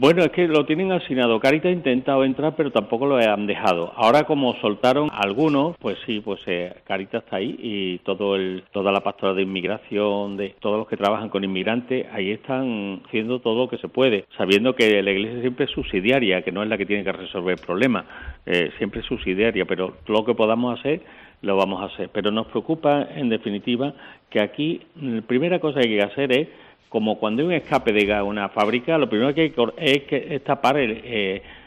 Bueno, es que lo tienen asignado. Caritas ha intentado entrar, pero tampoco lo han dejado. Ahora, como soltaron algunos, pues sí, pues Caritas está ahí y toda la pastora de inmigración, de todos los que trabajan con inmigrantes, ahí están haciendo todo lo que se puede, sabiendo que la Iglesia siempre es subsidiaria, que no es la que tiene que resolver el problema, siempre es subsidiaria, pero lo que podamos hacer lo vamos a hacer. Pero nos preocupa, en definitiva, que aquí la primera cosa que hay que hacer es, como cuando hay un escape de gas a una fábrica, lo primero que hay que es tapar